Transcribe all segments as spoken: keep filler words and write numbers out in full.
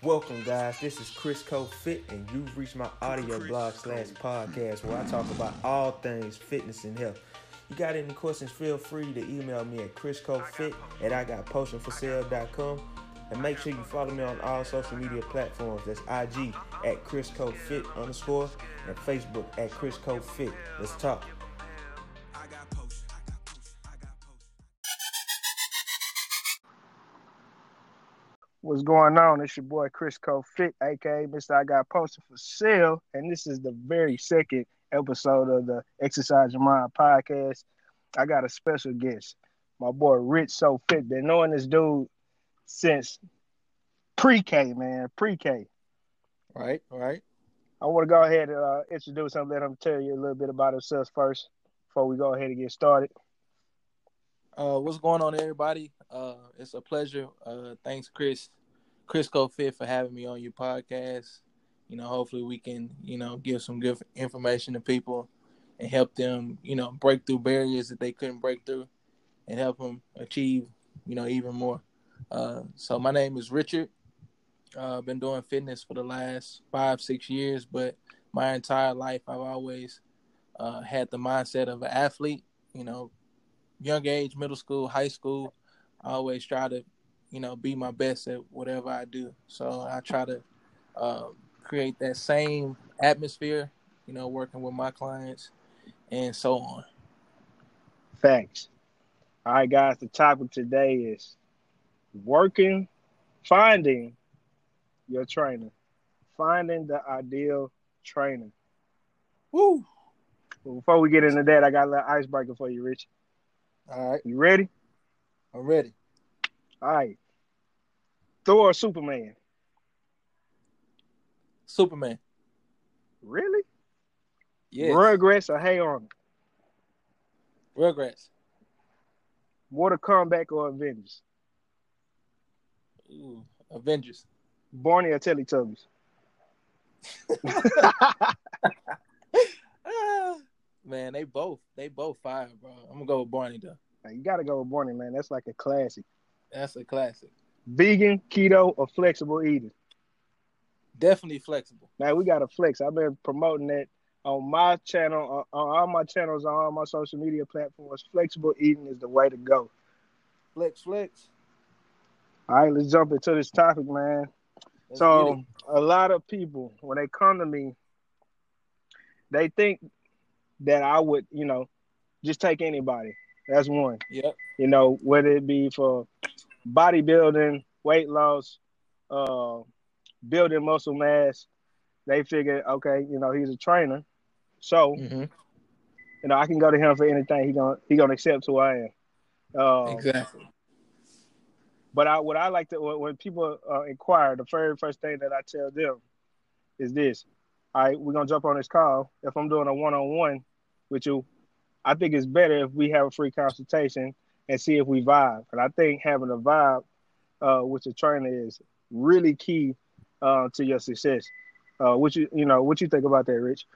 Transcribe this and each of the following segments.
Welcome, guys. This is Chris Co Fit, and you've reached my audio blog slash podcast where I talk about all things fitness and health. You got any questions, feel free to email me at chriscofit at I got potion for sale dot com. And make sure you follow me on all social media platforms. That's I G at chriscofit underscore and Facebook at chriscofit. Let's talk. What's going on? It's your boy Chris Co Fit, aka Mister I Got Posted for Sale, and this is the very second episode of the Exercise Your Mind podcast. I got a special guest, my boy Rich So Fit. Been knowing this dude since pre-K, man, pre-K. Right, right. I want to go ahead and uh, introduce him, let him tell you a little bit about himself first before we go ahead and get started. Uh, what's going on, everybody? Uh, it's a pleasure. Uh, thanks, Chris, Chris Co Fit, for having me on your podcast. You know, hopefully we can, you know, give some good information to people and help them, you know, break through barriers that they couldn't break through and help them achieve, you know, even more. Uh, so my name is Richard. Uh, I've been doing fitness for the last five, six years, but my entire life I've always uh, had the mindset of an athlete, you know, young age, middle school, high school. I always try to, you know, be my best at whatever I do. So I try to uh, create that same atmosphere, you know, working with my clients and so on. Thanks. All right, guys, the topic today is working, finding your trainer, finding the ideal trainer. Woo! Well, before we get into that, I got a little icebreaker for you, Rich. All right. You ready? I'm ready. All right. Thor or Superman? Superman. Really? Yes. Rugrats or Hey Arnold? Rugrats. Mortal Kombat or Avengers? Ooh, Avengers. Barney or Teletubbies? ah, man, they both they both fire, bro. I'm gonna go with Barney though. You gotta go with Barney, man. That's like a classic. That's a classic. Vegan, keto, or flexible eating? Definitely flexible. Man, we gotta flex. I've been promoting that on my channel, on all my channels, on all my social media platforms. Flexible eating is the way to go. Flex, flex. All right, let's jump into this topic, man. Let's so, a lot of people, when they come to me, they think that I would, you know, just take anybody. That's one. Yep. You know, whether it be for bodybuilding, weight loss, uh, building muscle mass, they figure, okay, you know, he's a trainer, so mm-hmm. you know I can go to him for anything. He gonna he gonna accept who I am. Um, exactly. But I what I like to when people uh, inquire, the very first thing that I tell them is this: all right, we're gonna jump on this call. If I'm doing a one-on-one with you, I think it's better if we have a free consultation and see if we vibe. And I think having a vibe uh, with your trainer is really key uh, to your success. Uh, what you you know what you think about that, Rich?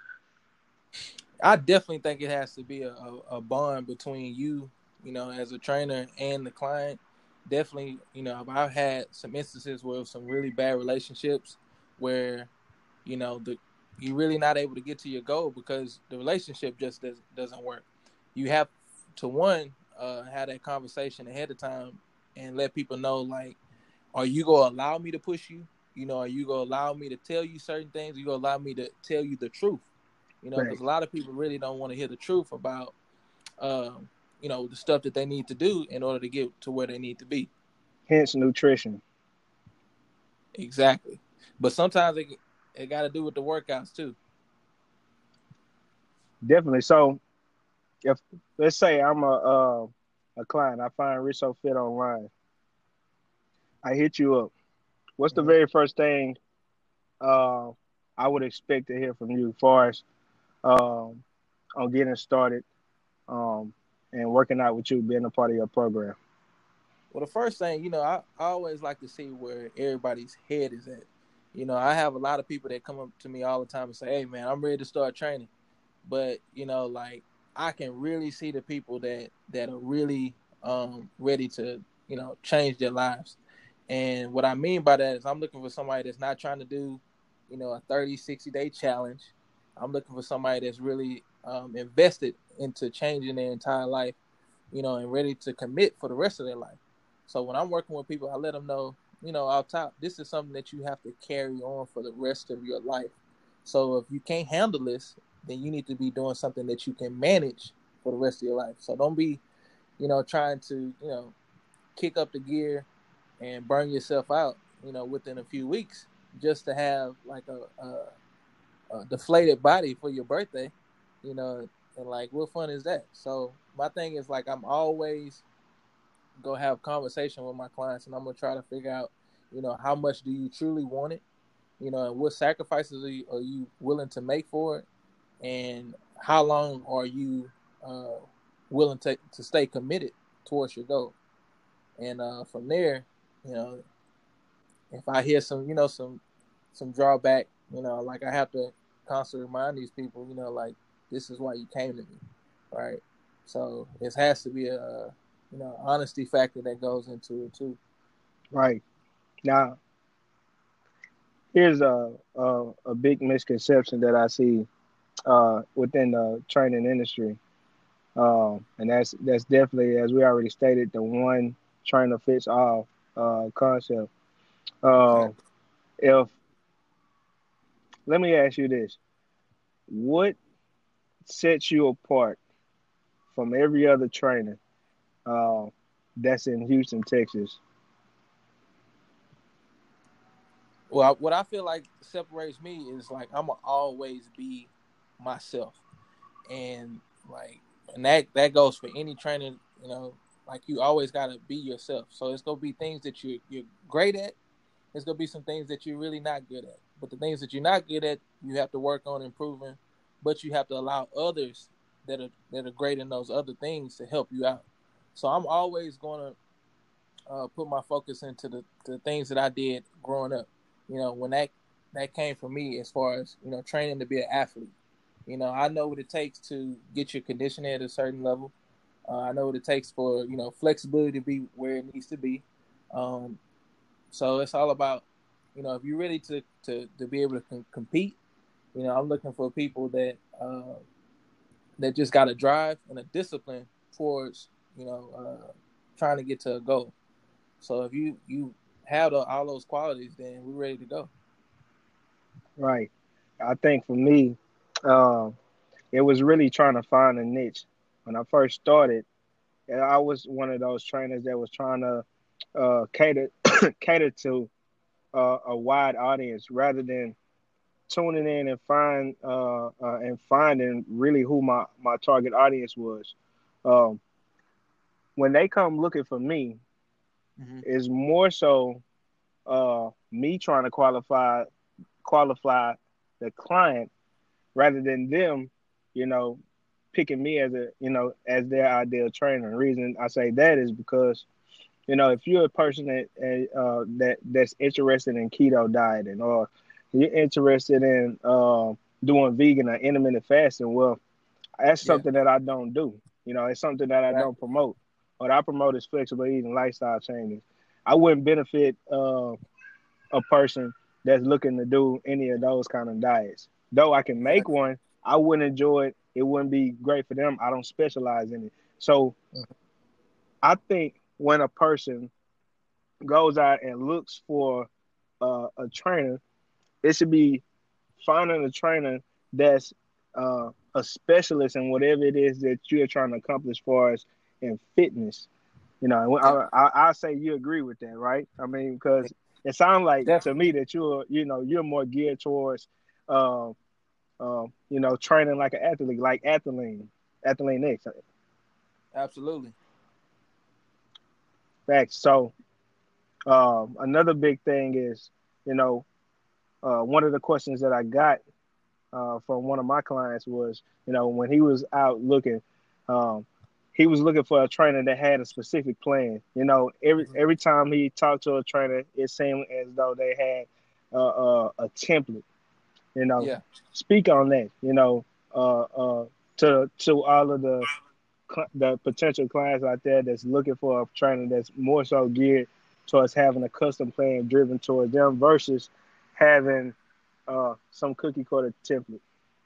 I definitely think it has to be a, a, a bond between you, you know, as a trainer and the client. Definitely, you know, I've had some instances where some really bad relationships where, you know, the you're really not able to get to your goal because the relationship just does, doesn't work. You have to, one, uh, have that conversation ahead of time and let people know, like, are you going to allow me to push you? You know, are you going to allow me to tell you certain things? Are you going to allow me to tell you the truth? You know, because right. a lot of people really don't want to hear the truth about, uh, you know, the stuff that they need to do in order to get to where they need to be. Hence nutrition. Exactly. But sometimes it, it got to do with the workouts too. Definitely. So, if let's say I'm a uh, a client, I find Rich So Fit online. I hit you up. What's the mm-hmm. very first thing uh, I would expect to hear from you as far as um, on getting started um, and working out with you, being a part of your program? Well, the first thing, you know, I, I always like to see where everybody's head is at. You know, I have a lot of people that come up to me all the time and say, hey, man, I'm ready to start training. But, you know, like, I can really see the people that, that are really um, ready to, you know, change their lives. And what I mean by that is I'm looking for somebody that's not trying to do, you know, a thirty, sixty day challenge. I'm looking for somebody that's really um, invested into changing their entire life, you know, and ready to commit for the rest of their life. So when I'm working with people, I let them know, you know, off top, this is something that you have to carry on for the rest of your life. So if you can't handle this, then you need to be doing something that you can manage for the rest of your life. So don't be, you know, trying to, you know, kick up the gear and burn yourself out, you know, within a few weeks just to have like a, a, a deflated body for your birthday, you know, and like, what fun is that? So my thing is like, I'm always go have conversation with my clients, and I'm gonna try to figure out, you know, how much do you truly want it, you know, and what sacrifices are you, are you willing to make for it, and how long are you uh, willing to to stay committed towards your goal. And uh, from there, you know, if I hear some, you know, some some drawback, you know, like I have to constantly remind these people, you know, like, this is why you came to me, right? So it has to be a, you know, honesty factor that goes into it too. Right. Now, here's a a, a big misconception that I see uh, within the training industry, um, and that's that's definitely, as we already stated, the one trainer fits all uh, concept. Uh, Exactly. if Let me ask you this: what sets you apart from every other trainer uh, that's in Houston, Texas? Well, what I feel like separates me is like I'm gonna always be myself, and like, and that that goes for any trainer. You know, like you always gotta be yourself. So it's gonna be things that you you're great at. There's gonna be some things that you're really not good at. But the things that you're not good at, you have to work on improving. But you have to allow others that are that are great in those other things to help you out. So I'm always gonna uh, put my focus into the, the things that I did growing up. You know, when that that came from me as far as, you know, training to be an athlete. You know, I know what it takes to get your conditioning at a certain level. Uh, I know what it takes for, you know, flexibility to be where it needs to be. Um, so it's all about, you know, if you're ready to, to, to be able to com- compete, you know, I'm looking for people that uh, that just got a drive and a discipline towards, you know, uh, trying to get to a goal. So if you you have the, all those qualities, then we're ready to go. Right. I think for me, uh, it was really trying to find a niche. When I first started, and I was one of those trainers that was trying to uh, cater cater to uh, a wide audience rather than tuning in and find uh, uh, and finding really who my, my target audience was. Um, when they come looking for me, Mm-hmm. is more so uh, me trying to qualify qualify the client rather than them, you know, picking me as a you know as their ideal trainer. The reason I say that is because, you know, if you're a person that uh, that that's interested in keto dieting, or you're interested in uh, doing vegan or intermittent fasting, well, that's Yeah, something that I don't do. You know, it's something that I don't exactly. promote. What I promote is flexible eating, lifestyle changes. I wouldn't benefit uh, a person that's looking to do any of those kind of diets. Though I can make Exactly. one, I wouldn't enjoy it. It wouldn't be great for them. I don't specialize in it. So Mhm. I think when a person goes out and looks for uh, a trainer, it should be finding a trainer that's uh, a specialist in whatever it is that you're trying to accomplish for us in fitness. You know, Yeah, I, I I say you agree with that, right? I mean, because it sounds like to definitely. me that you're you know you're more geared towards uh, uh, you know training like an athlete, like Athlean, Athlean X. Absolutely. Facts. So um, another big thing is, you know, uh, one of the questions that I got uh, from one of my clients was, you know, when he was out looking, um, he was looking for a trainer that had a specific plan. You know, every Hmm. every time he talked to a trainer, it seemed as though they had uh, uh, a template. You know, Yeah. speak on that. You know, uh, uh, to to all of the the potential clients out there that's looking for a trainer that's more so geared towards having a custom plan driven towards them versus having uh, some cookie cutter template.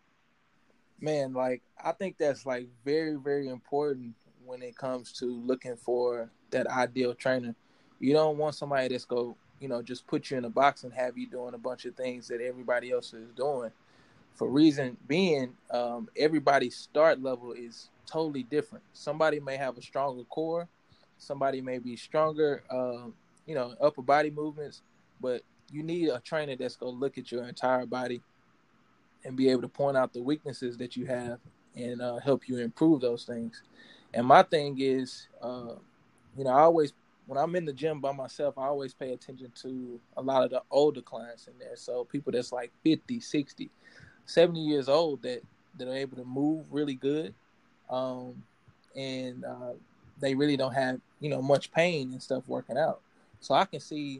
Man, like I think that's like very, very important when it comes to looking for that ideal trainer. You don't want somebody that's go, you know, just put you in a box and have you doing a bunch of things that everybody else is doing. For reason being, um, everybody's start level is totally different. Somebody may have a stronger core, somebody may be stronger, um, you know, upper body movements, but you need a trainer that's gonna look at your entire body and be able to point out the weaknesses that you have and uh, help you improve those things. And my thing is, uh, you know, I always, when I'm in the gym by myself, I always pay attention to a lot of the older clients in there. So people that's like fifty, sixty, seventy years old that, that are able to move really good. Um, and uh, they really don't have, you know, much pain and stuff working out. So I can see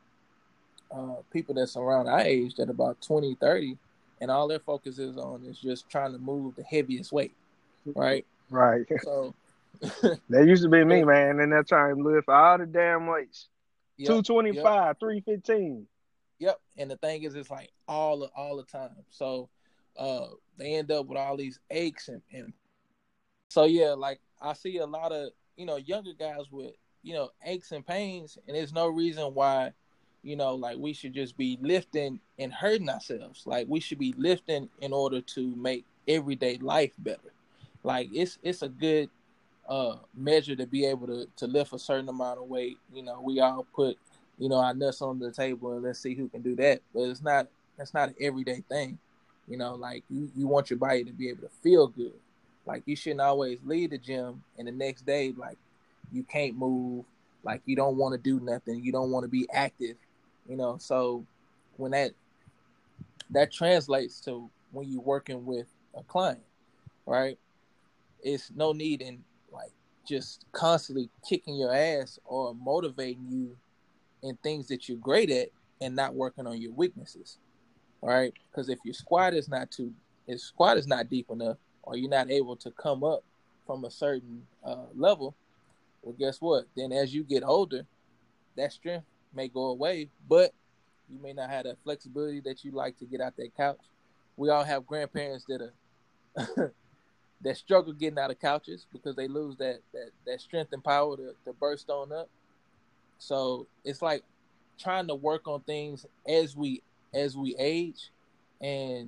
uh, people that's around our age that about twenty, thirty, and all their focus is on is just trying to move the heaviest weight, right? Right. So that used to be me, man, and they're trying to lift all the damn weights. Yep, two twenty-five, yep. three fifteen. Yep, and the thing is, it's like all the, all the time. So uh, they end up with all these aches and, and so yeah, like I see a lot of, you know, younger guys with, you know, aches and pains, and there's no reason why, you know, like we should just be lifting and hurting ourselves. Like we should be lifting in order to make everyday life better. Like it's it's a good uh, measure to be able to, to lift a certain amount of weight. You know, we all put, you know, our nuts on the table and let's see who can do that. But it's not, that's not an everyday thing. You know, like you, you want your body to be able to feel good. Like you shouldn't always leave the gym and the next day, like you can't move, like you don't want to do nothing. You don't want to be active, you know? So when that, that translates to when you're working with a client, right? It's no need in like just constantly kicking your ass or motivating you in things that you're great at and not working on your weaknesses, right? Because if your squat is not too, if squat is not deep enough, or you're not able to come up from a certain uh, level, well, guess what? Then as you get older, that strength may go away, but you may not have that flexibility that you like to get out that couch. We all have grandparents that are that struggle getting out of couches because they lose that that, that strength and power to, to burst on up. So it's like trying to work on things as we as we age, and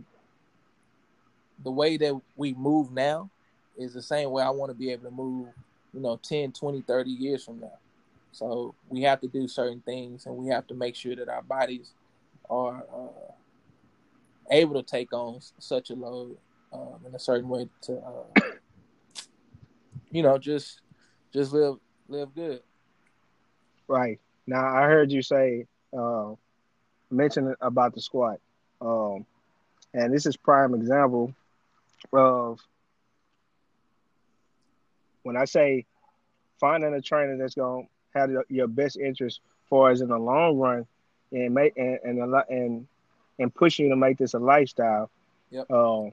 the way that we move now is the same way I want to be able to move, you know, ten, twenty, thirty years from now. So we have to do certain things, and we have to make sure that our bodies are uh, able to take on such a load um, in a certain way to, uh, you know, just just live live good. Right. Now, I heard you say, uh, mention about the squat. Um, and this is prime example of when I say finding a trainer that's going to have your best interest for us in the long run and make and and a lot and and push you to make this a lifestyle. Yep. Um,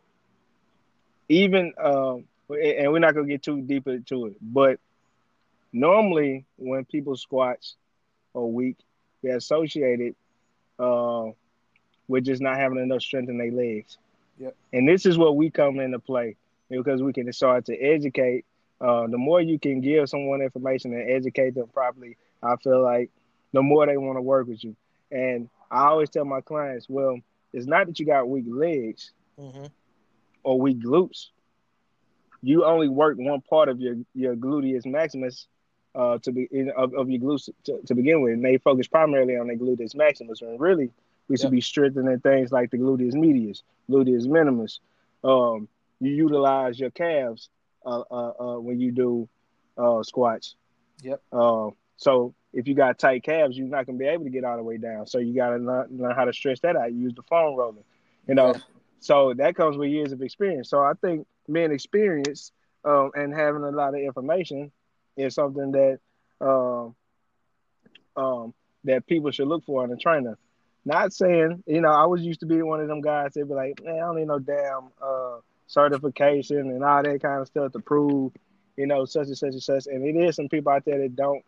even um, and we're not gonna get too deep into it, but normally when people squats are weak, they're associated uh, with just not having enough strength in their legs. Yep. And this is where we come into play because we can start to educate. Uh, the more you can give someone information and educate them properly, I feel like the more they want to work with you. And I always tell my clients, well, it's not that you got weak legs mm-hmm. or weak glutes. You only work one part of your, your gluteus maximus uh, to be of, of your glutes to, to begin with. And they focus primarily on the gluteus maximus. And really, we should yep. be strengthening things like the gluteus medius, gluteus minimus. Um, you utilize your calves uh, uh, uh, when you do uh, squats. Yep. Uh, so if you got tight calves, you're not gonna be able to get all the way down. So you gotta learn, learn how to stretch that out. You use the foam roller, you know. Exactly. So that comes with years of experience. So I think being experienced um, and having a lot of information is something that um, um, that people should look for in a trainer. Not saying, you know, I was used to be one of them guys that be like, man, I don't need no damn uh, certification and all that kind of stuff to prove, you know, such and such and such. And it is some people out there that don't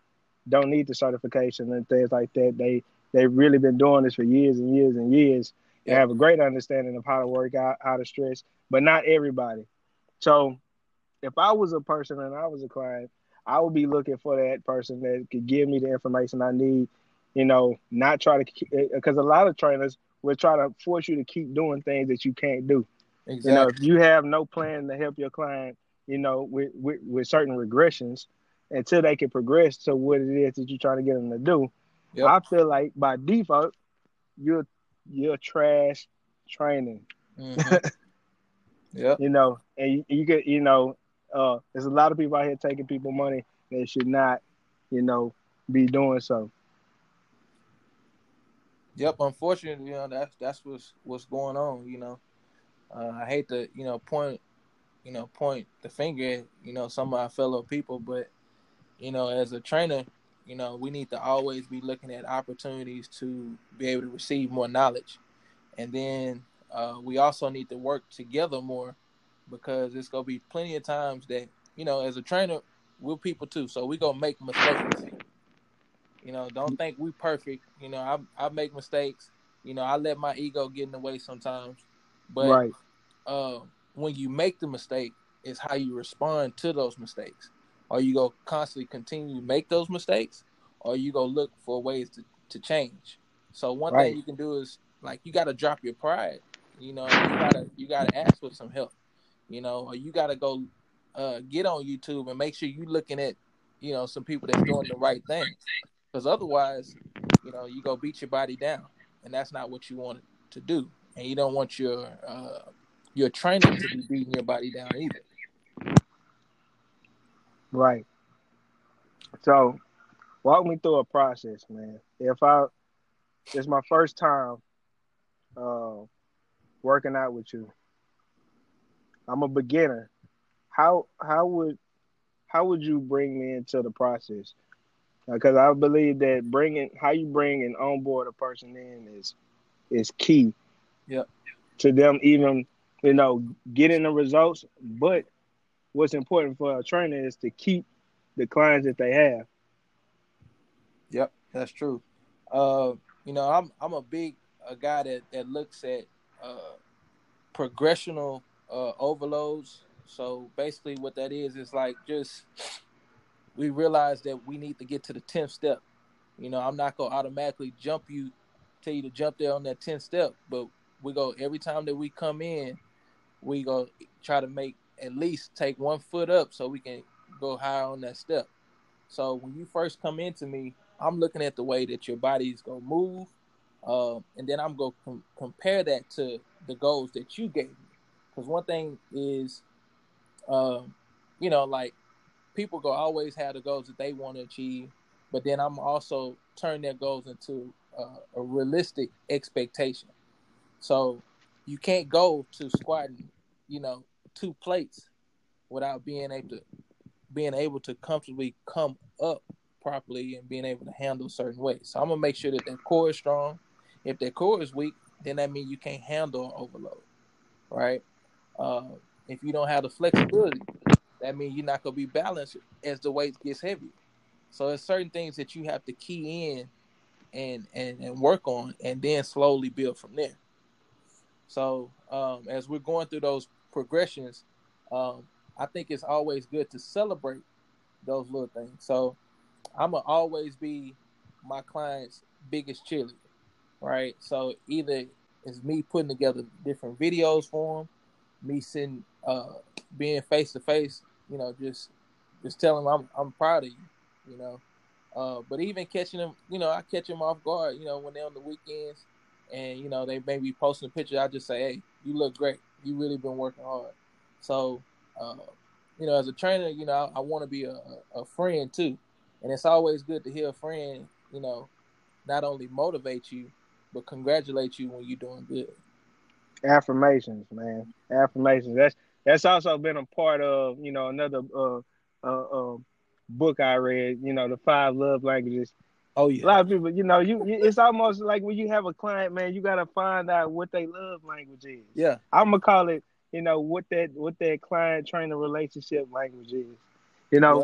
don't need the certification and things like that. They they've really been doing this for years and years and years and Yep. have a great understanding of how to work out, how to stress, but not everybody. So if I was a person and I was a client, I would be looking for that person that could give me the information I need. You know, not try to, because a lot of trainers will try to force you to keep doing things that you can't do. You know, if Exactly. you have no plan to help your client, you know, with, with, with certain regressions until they can progress to what it is that you're trying to get them to do, Yep. I feel like by default, you're you're trash training. Mm-hmm. Yep. You know, and you, you get, you know, uh, there's a lot of people out here taking people money. They should not, you know, be doing so. Yep. Unfortunately, you know, that's that's what's what's going on. You know, uh, I hate to you know point you know point the finger at you know some of our fellow people, but you know, as a trainer, you know, we need to always be looking at opportunities to be able to receive more knowledge, and then uh, we also need to work together more because it's gonna be plenty of times that you know, as a trainer, we're people too, so we gonna make mistakes. You know, don't think we perfect. You know, I I make mistakes. You know, I let my ego get in the way sometimes. But Right, uh, when you make the mistake, it's how you respond to those mistakes. Are you gonna constantly continue to make those mistakes, or you go look for ways to, to change? So one thing right, you can do is like you gotta drop your pride. You know, you gotta you gotta ask for some help. You know, or you gotta go uh, get on YouTube and make sure you looking at you know some people that's doing the right thing. Because otherwise, you know, you go beat your body down, and that's not what you want to do. And you don't want your uh, your trainer to be beating your body down either. right. So walk me through a process, man. If I it's my first time uh, working out with you, I'm a beginner. How how would how would you bring me into the process? Because I believe that bringing how you bring and onboard a person in is is key Yep. to them even you know getting the results. But what's important for a trainer is to keep the clients that they have. Yep. That's true. Uh, you know, I'm I'm a big a guy that that looks at uh, progressional uh, overloads. So basically, what that is is like just we realize that we need to get to the tenth step. You know, I'm not gonna automatically jump you, tell you to jump there on that tenth step, but we go every time that we come in, we go try to make at least take one foot up so we can go higher on that step. So when you first come into me, I'm looking at the way that your body's gonna move, um, and then I'm gonna com- compare that to the goals that you gave me. Because one thing is, um, you know, like people go always have the goals that they want to achieve, but then I'm also turn their goals into uh, a realistic expectation. So you can't go to squatting, you know, two plates without being able to being able to comfortably come up properly and being able to handle certain weights. So I'm gonna make sure that that core is strong. If that core is weak, then that means you can't handle an overload, right? Uh, if you don't have the flexibility, that means you're not gonna be balanced as the weight gets heavier. So there's certain things that you have to key in and and, and work on, and then slowly build from there. So um, as we're going through those progressions, um, I think it's always good to celebrate those little things. So I'm gonna always be my client's biggest cheerleader, right? So either it's me putting together different videos for them, me sitting, uh, being face to face, you know, just just telling them I'm I'm proud of you, you know. Uh, but even catching them, you know, I catch them off guard, you know, when they're on the weekends, and you know they may be posting a picture. I just say, hey, you look great. You really been working hard. So, uh, you know, as a trainer, you know, I, I want to be a, a friend too, and it's always good to hear a friend, you know, not only motivate you, but congratulate you when you're doing good. Affirmations, man. Affirmations. That's that's also been a part of you know another uh, uh, uh, book I read. You know, the five love languages. Oh A yeah, lot of people, you know, you, you it's almost like when you have a client, man, you gotta find out what they love language is. yeah, I'm gonna call it, you know, what that what that client trainer relationship language is. You yeah, know,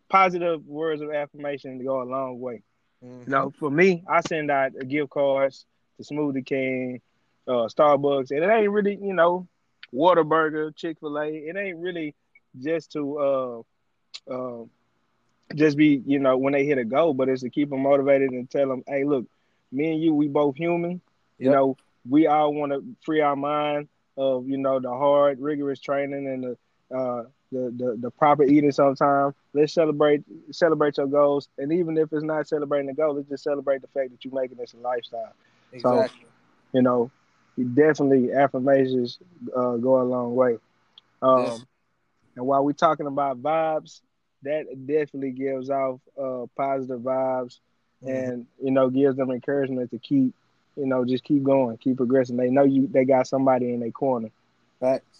positive words of affirmation go a long way. Mm-hmm. You know, for me, I send out gift cards to Smoothie King, uh, Starbucks, and it ain't really, you know, Whataburger, Chick-fil-A. It ain't really just to uh, uh, just be, you know, when they hit a goal, but it's to keep them motivated and tell them, hey, look, me and you, we both human. You yep. know, we all want to free our mind of, you know, the hard, rigorous training and the uh, the, the the proper eating sometimes. Let's celebrate celebrate your goals. And even if it's not celebrating the goal, let's just celebrate the fact that you're making this a lifestyle. Exactly. So, you know, definitely affirmations uh, go a long way. Um, yes. And while we're talking about vibes, that definitely gives off uh, positive vibes mm-hmm. and, you know, gives them encouragement to keep, you know, just keep going, keep progressing. They know you. They got somebody in their corner. Facts.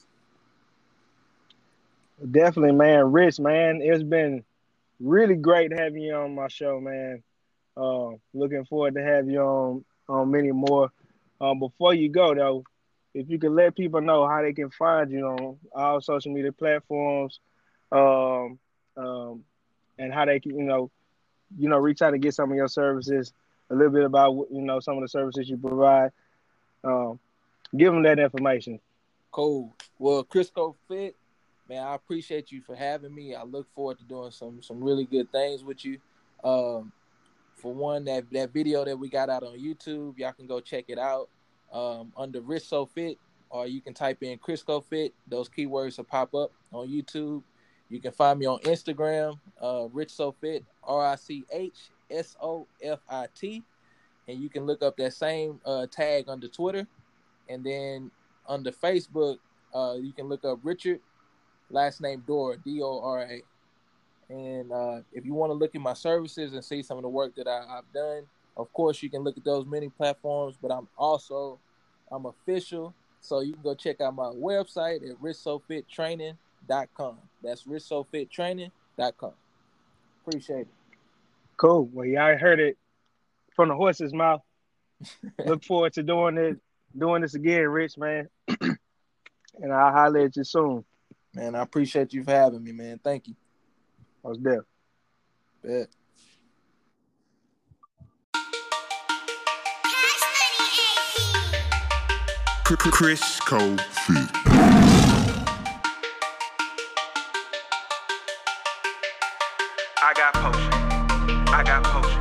Definitely, man. Rich, man, it's been really great having you on my show, man. Uh, looking forward to have you on on many more. Um, before you go, though, if you could let people know how they can find you on all social media platforms, um, um, and how they can, you know, you know, reach out to get some of your services. A little bit about, you know, some of the services you provide. Um, give them that information. Cool. Well, Crisco Fit, man, I appreciate you for having me. I look forward to doing some some really good things with you. Um, for one, that, that video that we got out on YouTube, y'all can go check it out um, under Rich So Fit, or you can type in Crisco Fit. Those keywords will pop up on YouTube. You can find me on Instagram, uh, Rich So Fit, R I C H S O F I T, and you can look up that same uh, tag under Twitter, and then under Facebook, uh, you can look up Richard, last name Dora, D O R A. And uh, if you want to look at my services and see some of the work that I, I've done, of course, you can look at those many platforms, but I'm also, I'm official, so you can go check out my website at rich so fit training dot com. That's rich so fit training dot com. Appreciate it. Cool. Well, y'all heard it from the horse's mouth. Look forward to doing it, doing this again, Rich, man. And I'll holler at you soon. Man, I appreciate you for having me, man. Thank you. I was there. Bet. Crisco Fit. I got potion. I got potion.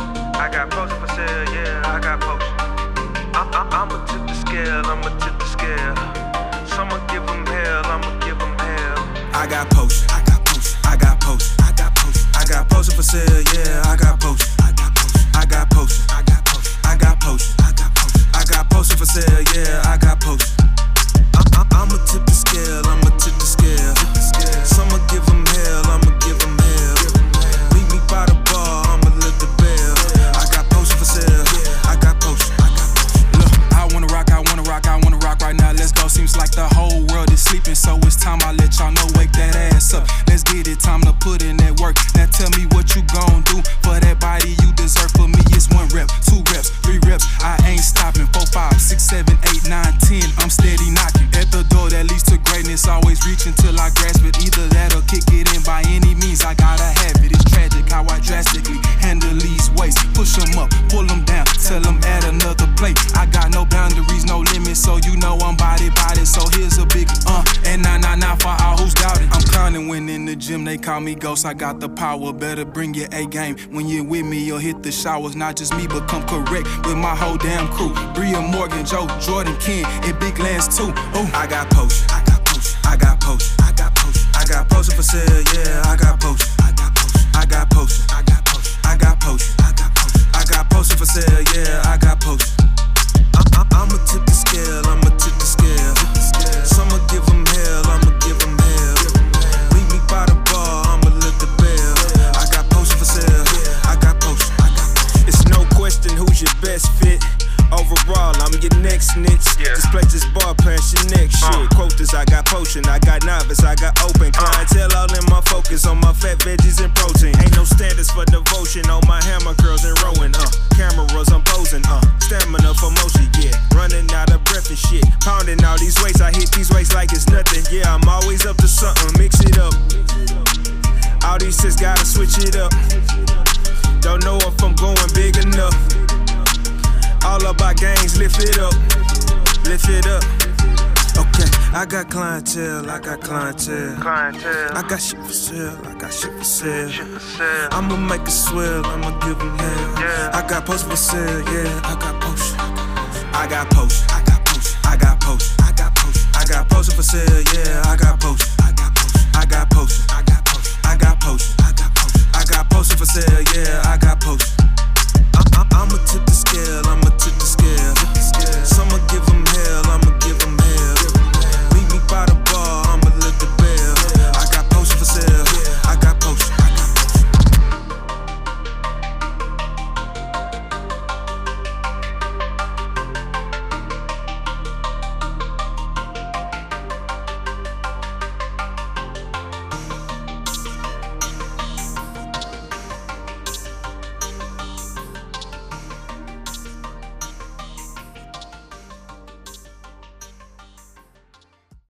I got potion for sale, yeah, I got potion. I'm, I'm, I'ma tip the scale, I'ma tip the scale. Someone give them hell, I'ma give them hell. I got potion. I got potion. I got potion. I got potion. I got potion for sale, yeah, I got potion. I got potion. I got potion. I got potion. I got potion. I got potion. I got potion for sale, yeah, I got potion. I'm, I'm, I'ma tip the scale, I'ma tip the scale. Someone give them hell, I'ma give them hell. Meet me by the bar, I'ma lift the bell. I got potion for sale, I got potion. I got potion. Look, I wanna rock, I wanna rock, I wanna rock right now. Let's go. Seems like the whole world is sleeping, so it's time I let y'all know. Wake that ass up. Let's get it. Time to put in that work. Now tell me what you gon' do for that body you deserve. For me, it's one rep, two reps, three reps. I ain't stopping. Four, five, six, seven, eight, nine, ten. I'm steady knocking at the door that leads to greatness. Always reaching till I grasp it. Either that or kick it in by any means. I gotta have it. It's tragic how I drastically handle these weights. Push them up, pull them down, tell them add another plate. I got no boundaries, no limits, so you know I'm body body. So here's a big uh and nah nah nah for all who's doubting. I'm clowning when in the gym they call me ghost. I got the power, better bring your A game. When you're with me, you'll hit the showers. Not just me, but come correct with my whole damn crew. Bria Morgan, Joe, Jordan, Ken, and Big Lance too. Ooh. I got potion. I got potion. I got potion. I got potion. I got potion for sale, yeah, I got potion. I got potion. I got potion. I got potion. I got potion. I got potion. I got potion for sale, yeah, I got potion. I'm, I'm, I'ma tip the scale, I'ma tip the scale. Someone give them hell, I'ma give them hell. Meet me by the bar, I'ma lift the bell. I got potion for sale, I got potion. It's no question who's your best fit. Overall, I'm your next niche. Yeah. This place is bar past your next shit. Uh. Quotas, I got potion, I got novice, I got open. Clientele all in my focus on my fat veggies and protein. Ain't no standards for devotion on my hammer curls and rowing. Uh, cameras, I'm posing. Uh, stamina for motion, yeah. Running out of breath and shit. Pounding all these weights, I hit these weights like it's nothing. Yeah, I'm always up to something. Mix it up. All these shits gotta switch it up. Don't know if I'm going big enough. All about gangs, lift it up. Lift it up. Okay, I got clientele, I got clientele. clientele. I got shit for sale, I got shit for sale. Shit for sale. I'ma make a swell, I'ma give them hell. Yeah. I got posts for sale, yeah, I got posts. I got posts, I got posts, I got posts, I got posts. I got posts for sale, yeah, I got posts. I got posts, I got posts.